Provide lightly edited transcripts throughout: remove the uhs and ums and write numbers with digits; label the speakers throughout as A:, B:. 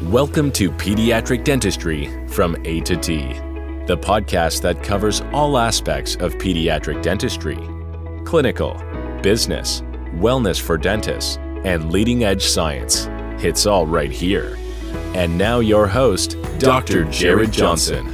A: Welcome to Pediatric Dentistry from A to T, the podcast that covers all aspects of pediatric dentistry, clinical, business, wellness for dentists, and leading-edge science. It's all right here. And now your host, Dr. Jared Johnson.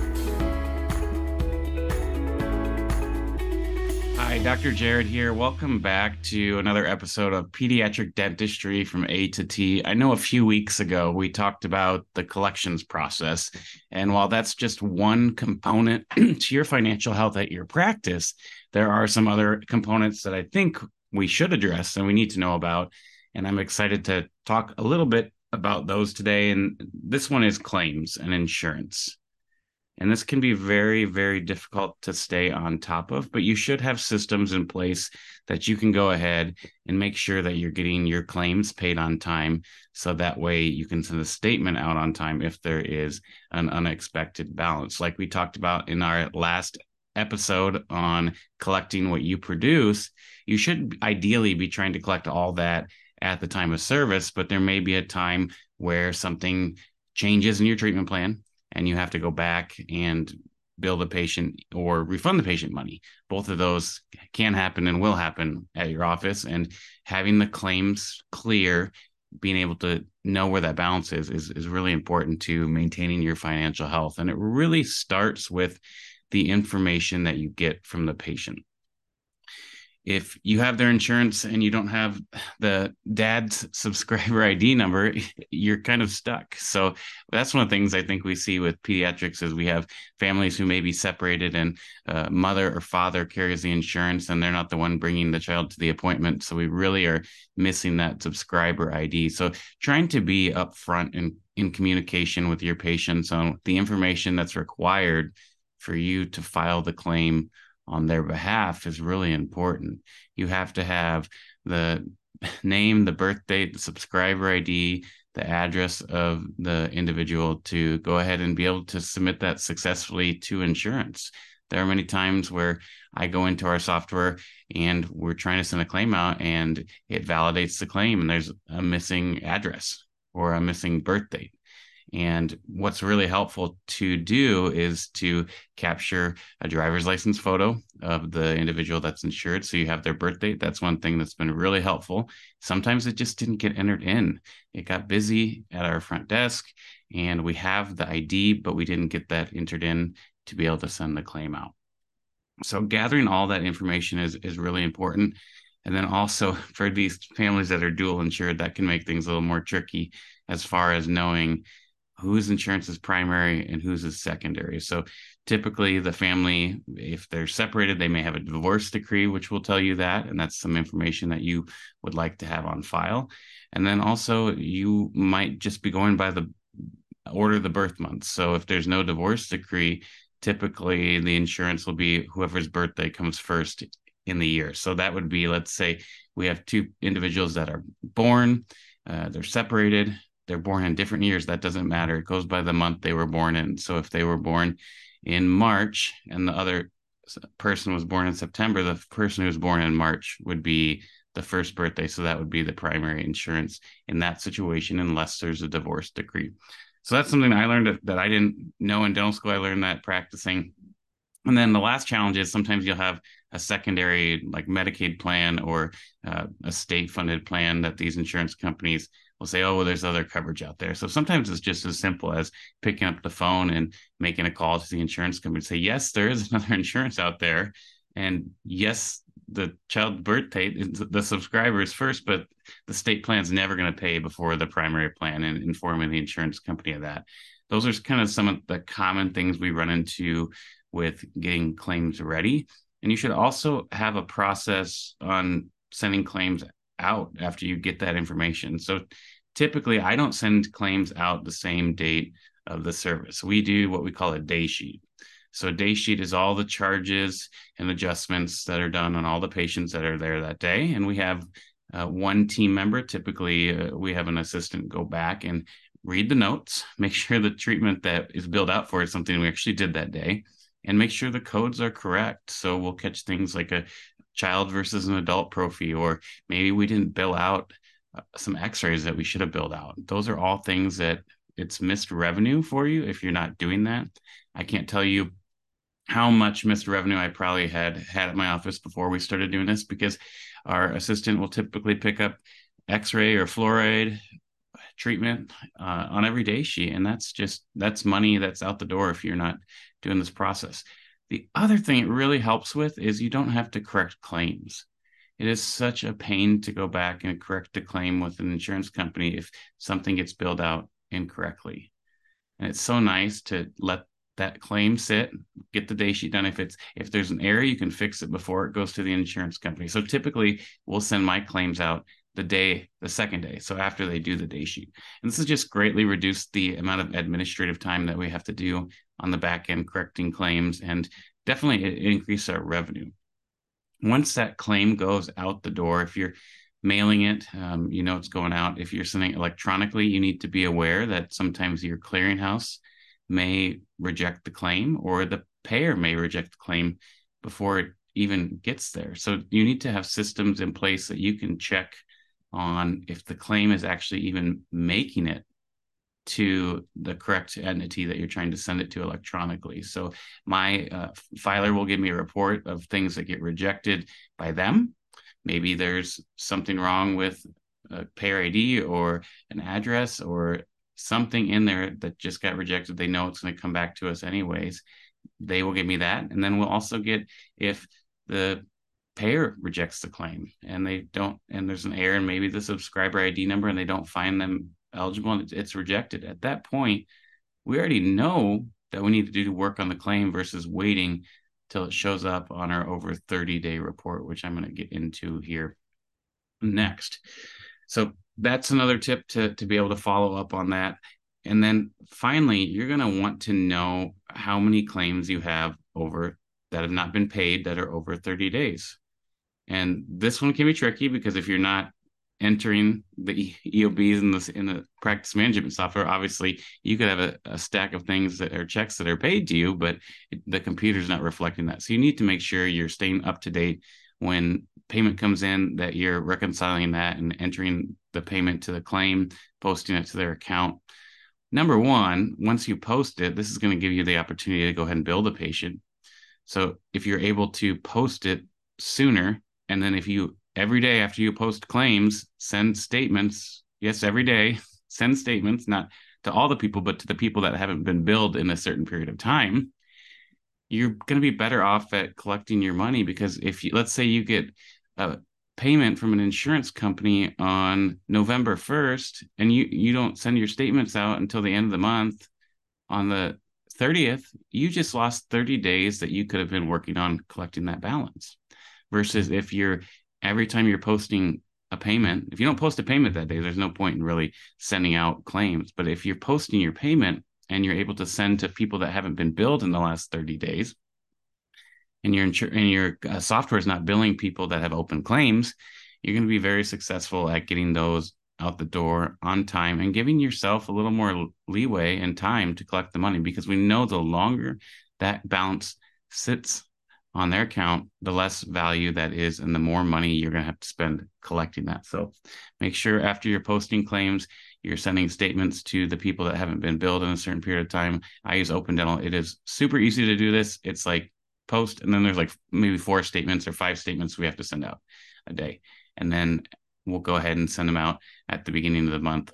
B: Hi, Dr. Jared here. Welcome back to another episode of Pediatric Dentistry from A to T. I know a few weeks ago we talked about the collections process, and while that's just one component to your financial health at your practice, there are some other components that I think we should address and we need to know about, and I'm excited to talk a little bit about those today. And this one is claims and insurance. And this can be very, very difficult to stay on top of, but you should have systems in place that you can go ahead and make sure that you're getting your claims paid on time. So that way you can send a statement out on time if there is an unexpected balance. Like we talked about in our last episode on collecting what you produce, you should ideally be trying to collect all that at the time of service, but there may be a time where something changes in your treatment plan and you have to go back and bill the patient or refund the patient money. Both of those can happen and will happen at your office. And having the claims clear, being able to know where that balance is really important to maintaining your financial health. And it really starts with the information that you get from the patient. If you have their insurance and you don't have the dad's subscriber ID number, you're kind of stuck. So that's one of the things I think we see with pediatrics is we have families who may be separated and mother or father carries the insurance and they're not the one bringing the child to the appointment. So we really are missing that subscriber ID. So trying to be upfront in communication with your patients on the information that's required for you to file the claim on their behalf is really important. You have to have the name, the birth date, the subscriber ID, the address of the individual to go ahead and be able to submit that successfully to insurance. There are many times where I go into our software and we're trying to send a claim out and it validates the claim and there's a missing address or a missing birth date. And what's really helpful to do is to capture a driver's license photo of the individual that's insured. So you have their birth date. That's one thing that's been really helpful. Sometimes it just didn't get entered in. It got busy at our front desk and we have the ID, but we didn't get that entered in to be able to send the claim out. So gathering all that information is really important. And then also for these families that are dual insured, that can make things a little more tricky as far as knowing whose insurance is primary and whose is secondary. So typically the family, if they're separated, they may have a divorce decree, which will tell you that. And that's some information that you would like to have on file. And then also you might just be going by the order of the birth month. So if there's no divorce decree, typically the insurance will be whoever's birthday comes first in the year. So that would be, let's say we have two individuals that are born, they're separated, they're born in different years. That doesn't matter. It goes by the month they were born in. So if they were born in March and the other person was born in September, the person who was born in March would be the first birthday. So that would be the primary insurance in that situation, unless there's a divorce decree. So that's something I learned that I didn't know in dental school. I learned that practicing. And then the last challenge is sometimes you'll have a secondary like Medicaid plan or a state funded plan that these insurance companies will say, oh, well, there's other coverage out there. So sometimes it's just as simple as picking up the phone and making a call to the insurance company and say, yes, there is another insurance out there. And yes, the child's birth date, the subscriber is first, but the state plan is never going to pay before the primary plan, and informing the insurance company of that. Those are kind of some of the common things we run into with getting claims ready. And you should also have a process on sending claims out after you get that information. So typically I don't send claims out the same date of the service. We do what we call a day sheet. So a day sheet is all the charges and adjustments that are done on all the patients that are there that day. And we have one team member, typically we have an assistant, go back and read the notes, make sure the treatment that is billed out for is something we actually did that day, and make sure the codes are correct. So we'll catch things like a child versus an adult prophy, or maybe we didn't bill out some x-rays that we should have billed out. Those are all things that it's missed revenue for you if you're not doing that. I can't tell you how much missed revenue I probably had at my office before we started doing this, because our assistant will typically pick up x-ray or fluoride treatment on every day sheet. And that's money that's out the door if you're not doing this process. The other thing it really helps with is you don't have to correct claims. It is such a pain to go back and correct a claim with an insurance company if something gets billed out incorrectly. And it's so nice to let that claim sit, get the day sheet done. If there's an error, you can fix it before it goes to the insurance company. So typically we'll send my claims out the second day. So after they do the day sheet. And this has just greatly reduced the amount of administrative time that we have to do on the back end correcting claims, and definitely it increased our revenue. Once that claim goes out the door, if you're mailing it, it's going out. If you're sending it electronically, you need to be aware that sometimes your clearinghouse may reject the claim, or the payer may reject the claim before it even gets there. So you need to have systems in place that you can check on if the claim is actually even making it to the correct entity that you're trying to send it to electronically. So my filer will give me a report of things that get rejected by them. Maybe there's something wrong with a payer ID or an address or something in there that just got rejected. They know it's going to come back to us anyways. They will give me that. And then we'll also get if the payer rejects the claim and there's an error, and maybe the subscriber ID number, and they don't find them eligible and it's rejected. At that point, we already know that we need to do work on the claim versus waiting till it shows up on our over 30-day report, which I'm going to get into here next. So that's another tip to be able to follow up on that. And then finally, you're going to want to know how many claims you have that have not been paid that are over 30 days. And this one can be tricky because if you're not entering the EOBs in the practice management software, obviously you could have a stack of things that are checks that are paid to you, but the computer's not reflecting that. So you need to make sure you're staying up to date when payment comes in, that you're reconciling that and entering the payment to the claim, posting it to their account. Number one, once you post it, this is going to give you the opportunity to go ahead and bill the patient. So if you're able to post it sooner, and then if you every day after you post claims, send statements. Yes, every day, send statements, not to all the people, but to the people that haven't been billed in a certain period of time. You're going to be better off at collecting your money, because let's say you get a payment from an insurance company on November 1st, and you don't send your statements out until the end of the month on the 30th, you just lost 30 days that you could have been working on collecting that balance. Versus if every time you're posting a payment, if you don't post a payment that day, there's no point in really sending out claims. But if you're posting your payment and you're able to send to people that haven't been billed in the last 30 days, and your software is not billing people that have open claims, you're going to be very successful at getting those out the door on time and giving yourself a little more leeway and time to collect the money, because we know the longer that balance sits on their account, the less value that is and the more money you're going to have to spend collecting that. So make sure after you're posting claims, you're sending statements to the people that haven't been billed in a certain period of time. I use Open Dental. It is super easy to do this. It's like post, and then there's like maybe 4 statements or 5 statements we have to send out a day. And then we'll go ahead and send them out at the beginning of the month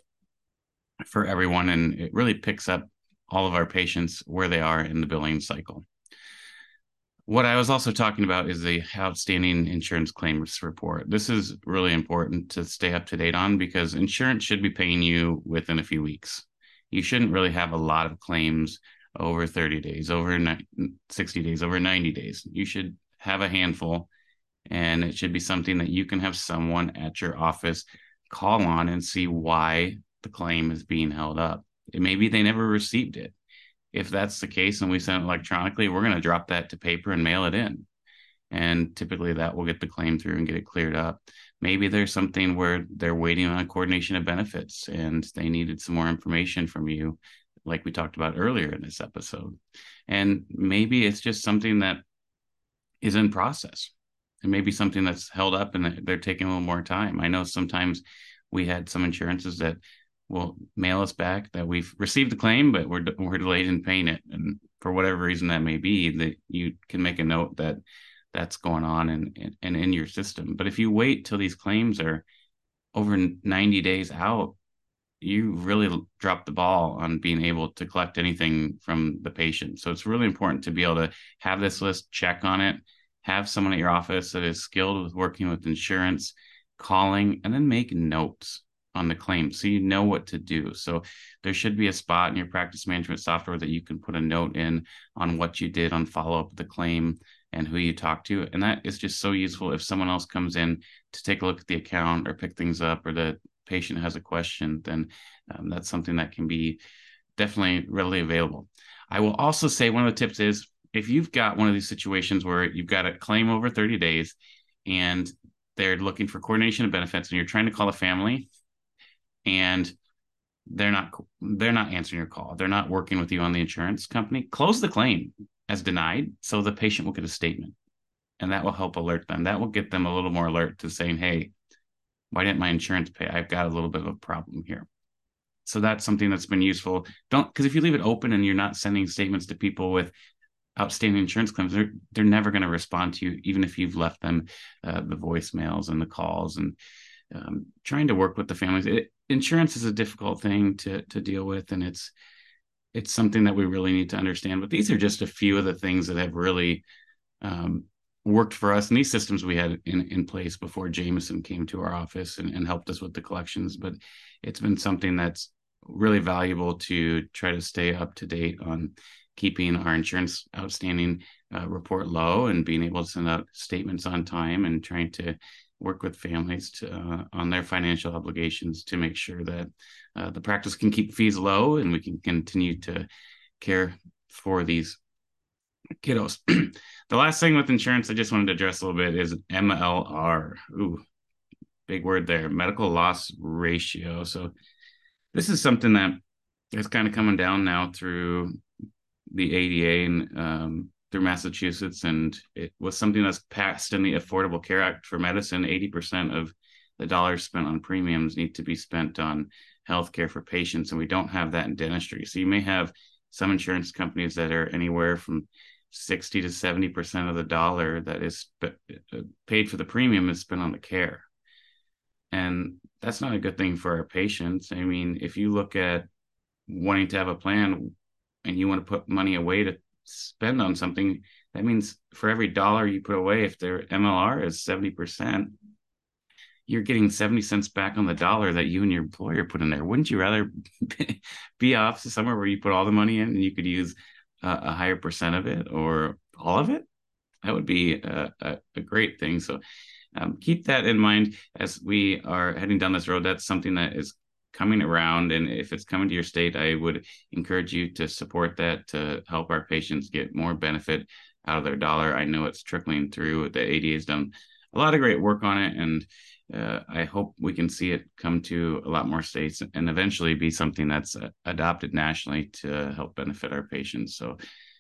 B: for everyone. And it really picks up all of our patients where they are in the billing cycle. What I was also talking about is the outstanding insurance claims report. This is really important to stay up to date on, because insurance should be paying you within a few weeks. You shouldn't really have a lot of claims over 30 days, over 60 days, over 90 days. You should have a handful, and it should be something that you can have someone at your office call on and see why the claim is being held up. Maybe they never received it. If that's the case and we send it electronically, we're going to drop that to paper and mail it in. And typically that will get the claim through and get it cleared up. Maybe there's something where they're waiting on a coordination of benefits and they needed some more information from you, like we talked about earlier in this episode. And maybe it's just something that is in process. And maybe something that's held up and they're taking a little more time. I know sometimes we had some insurances that will mail us back that we've received the claim, but we're delayed in paying it. And for whatever reason that may be, that you can make a note that that's going on and in your system. But if you wait till these claims are over 90 days out, you really drop the ball on being able to collect anything from the patient. So it's really important to be able to have this list, check on it, have someone at your office that is skilled with working with insurance, calling, and then make notes on the claim so you know what to do. So there should be a spot in your practice management software that you can put a note in on what you did on follow-up of the claim and who you talked to. And that is just so useful if someone else comes in to take a look at the account or pick things up, or the patient has a question, then that's something that can be definitely readily available. I will also say one of the tips is if you've got one of these situations where you've got a claim over 30 days and they're looking for coordination of benefits and you're trying to call a family and they're not answering your call, they're not working with you on the insurance company, close the claim as denied so the patient will get a statement, and that will help alert them. That will get them a little more alert to saying, hey, why didn't my insurance pay? I've got a little bit of a problem here. So that's something that's been useful. Because if you leave it open and you're not sending statements to people with outstanding insurance claims, they're never going to respond to you, even if you've left them the voicemails and the calls. And trying to work with the families. Insurance is a difficult thing to deal with, and it's something that we really need to understand. But these are just a few of the things that have really worked for us, and these systems we had in place before Jameson came to our office and helped us with the collections. But it's been something that's really valuable to try to stay up to date on keeping our insurance outstanding report low and being able to send out statements on time, and trying to work with families on their financial obligations to make sure that the practice can keep fees low and we can continue to care for these kiddos. The last thing with insurance I just wanted to address a little bit is MLR. Ooh, big word there, medical loss ratio. So this is something that is kind of coming down now through the ADA and through Massachusetts, and it was something that's passed in the Affordable Care Act for medicine. 80% of the dollars spent on premiums need to be spent on healthcare for patients, and we don't have that in dentistry. So you may have some insurance companies that are anywhere from 60 to 70% of the dollar that is paid for the premium is spent on the care. And that's not a good thing for our patients. I mean, if you look at wanting to have a plan and you want to put money away to spend on something, that means for every dollar you put away, if their MLR is 70%, you're getting 70 cents back on the dollar that you and your employer put in there. Wouldn't you rather be off somewhere where you put all the money in and you could use a higher percent of it or all of it? That would be a great thing. So keep that in mind as we are heading down this road. That's something that is coming around, and if it's coming to your state, I would encourage you to support that to help our patients get more benefit out of their dollar. I know it's trickling through. The ADA has done a lot of great work on it, and I hope we can see it come to a lot more states and eventually be something that's adopted nationally to help benefit our patients. So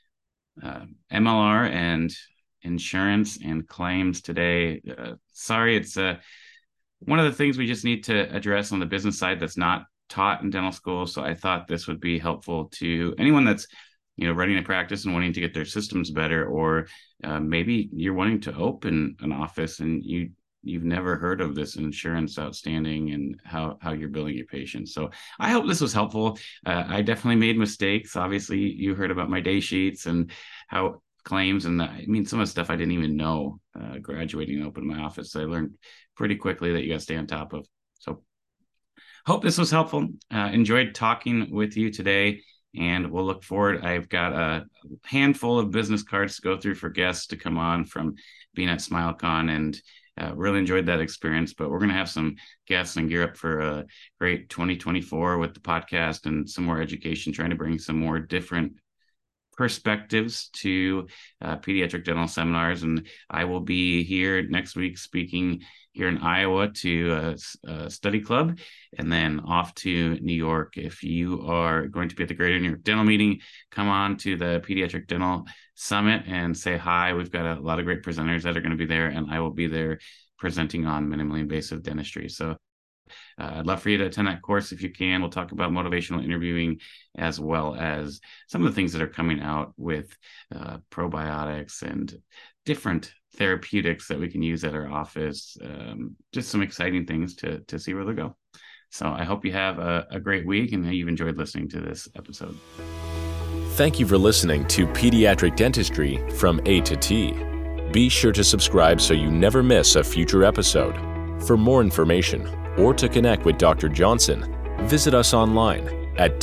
B: MLR and insurance and claims today. Sorry, it's one of the things we just need to address on the business side that's not taught in dental school. So I thought this would be helpful to anyone that's running a practice and wanting to get their systems better, or maybe you're wanting to open an office and you've never heard of this insurance outstanding and how you're billing your patients. So I hope this was helpful. I definitely made mistakes. Obviously, you heard about my day sheets and how claims, and I mean, some of the stuff I didn't even know graduating and opening my office. So I learned pretty quickly that you got to stay on top of. So hope this was helpful. Enjoyed talking with you today, and we'll look forward. I've got a handful of business cards to go through for guests to come on from being at SmileCon, and really enjoyed that experience. But we're going to have some guests and gear up for a great 2024 with the podcast and some more education, trying to bring some more different perspectives to pediatric dental seminars. And I will be here next week speaking here in Iowa to a study club, and then off to New York. If you are going to be at the Greater New York Dental Meeting, come on to the Pediatric Dental Summit and say hi. We've got a lot of great presenters that are going to be there, and I will be there presenting on minimally invasive dentistry. So I'd love for you to attend that course if you can. We'll talk about motivational interviewing as well as some of the things that are coming out with probiotics and different therapeutics that we can use at our office. Just some exciting things to see where they go. So I hope you have a great week and you've enjoyed listening to this episode.
A: Thank you for listening to Pediatric Dentistry from A to T. Be sure to subscribe so you never miss a future episode. For more information or to connect with Dr. Johnson, visit us online at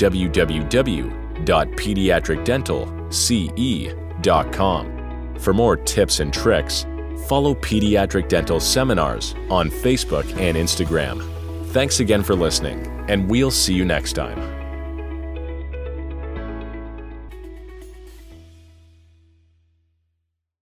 A: www.pediatricdentalce.com. For more tips and tricks, follow Pediatric Dental Seminars on Facebook and Instagram. Thanks again for listening, and we'll see you next time.